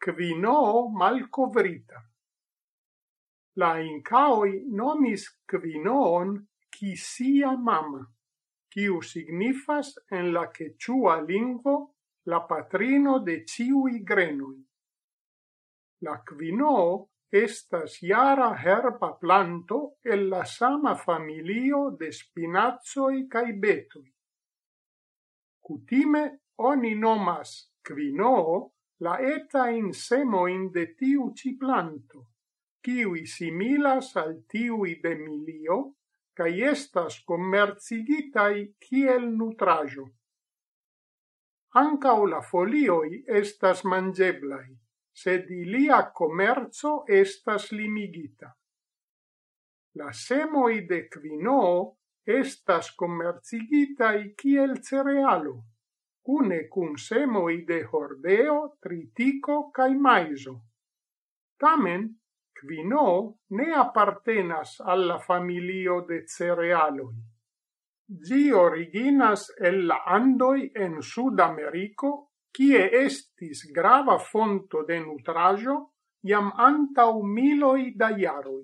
quinoo malcovrita. La incaoi nomis quinoon quisia mama, quiu signifas en la quechua lingvo la patrino de ciui grenoi. La quinoo estas jara herba planto el la sama familio de spinazoi cae betoi. Cutime oni nomas quinoo la etain semoin de tiu ci planto, quiui similas al tiui de milio, cae estas commercigitai kiel nutrajo. Ancao la folioi estas mangeblai, sed ilia commerzo estas limigita. La semoi de quinoo estas commercigitai kiel cerealo, cune cun semoi de hordeo, tritiko cae maiso. Tamen, quinoo ne appartenas alla familio de cerealoi. Gi originas el la Andoi en Sud-Americo, kie estis grava fonto de nutrajo iam antau miloi da jaroi.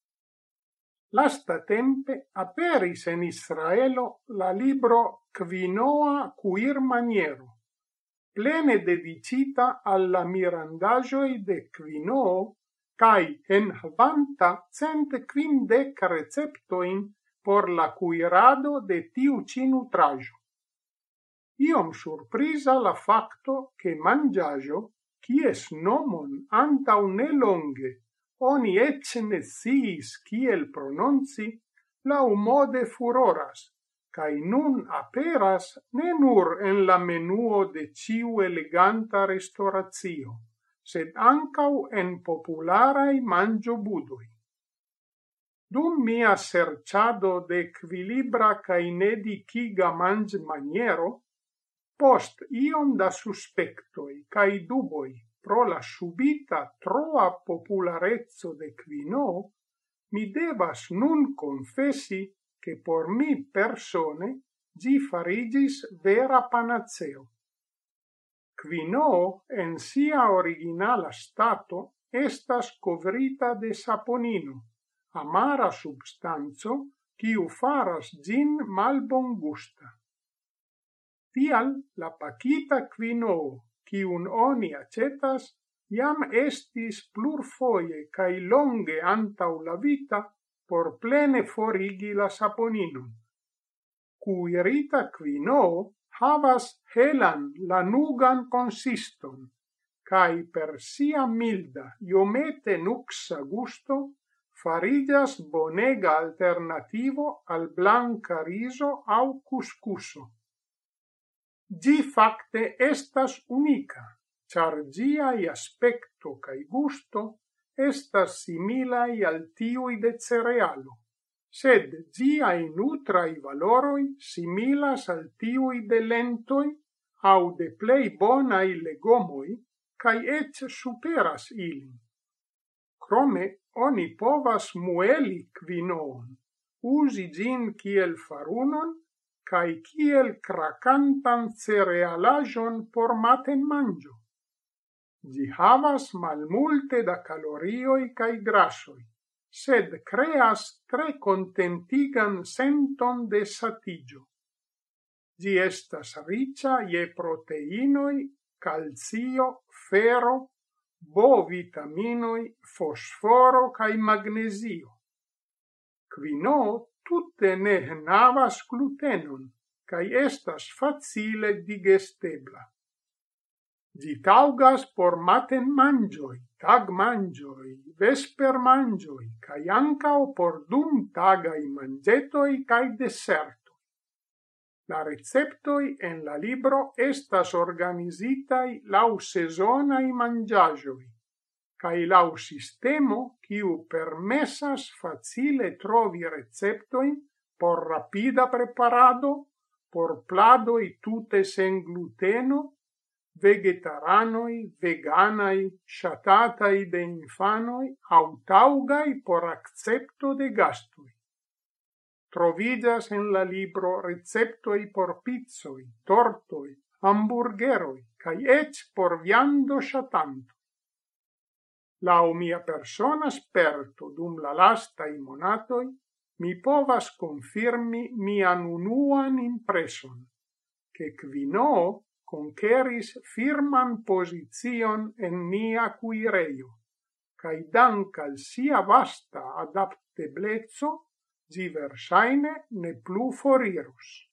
Lastatempe aperis en Israelo la libro Quinoa cuir maniero, plene dedicita alla mirandagioi de quinoo, cae en havanta 150 receptoin por la cuirado de tiu ci nutrajo. Iom surprisa la facto che mangiajo, quies nomon antau nelonge oni ecce ne sciis kiel prononci, lau mode furoras, cae nun aperas ne nur en la menuo de ciu eleganta restauratio, sed ancau en popularai mangiobudoi. Dum mia serciado de equilibra cae nediciga mangi maniero, post iom da suspectoi cae duboi pro la subita troa popularezzo de quinoo, mi devas nun confessi che por mi persone gi farigis vera panaceo. Quinoo en sia originala stato estas covrita de saponino, amara substanzo quiu faras gin malbongusta. Tial la pacita quinoo, quiun oni acetas, iam estis plurfoje cae longe antau la vita por plene forigi la saponinon. Cuirita quinoo havas helan lanugan consiston, cae per sia milda iomete nuxa gusto farigas bonega alternativo al blanca riso au cuscuso. Gi facte estas unica, char giai aspecto cae gusto estas similai al tiui de cerealo, sed giai nutrai valoroi similas al tiui de lentoi au de plei bonai legomoi, cae ec superas ilin. Crome, oni povas mueli quinoon, usi gin kiel farunon, cae kiel cracantan cerealajon por maten mangio. Gi havas malmulte da calorioi cae grasoi, sed creas tre contentigan senton de satigio. Gi estas ricia je proteinoi, calcio, fero, B-vitaminoi, fosforo cae magnesio. Quinoo tutte ne havas glutenon, cae estas facile digestebla. Gi taugas por maten mangioi, tag mangioi, vesper mangioi, cae ancao por dum tagai mangetoi cae desertoi. La receptoi en la libro estas organizitai lau sezonai mangiagioi, cae lau sistemo quiu permessas facile trovi receptoin por rapida preparado, por pladoi tute sen gluteno, vegetaranoi, veganai, shatatai de infanoi, au taugai por accepto de gastoi. Trovigas en la libro receptoi por pizzoi, tortoi, hamburgeroi, cae ec por viando shatanto. Lau mia persona sperto dum la lastai monatoi, mi povas confirmi mian unuan impreson, che Quinault conqueris firman position en nia cuireio, cae dank al sia vasta adapteblezzo, gi versaine ne plu foriros.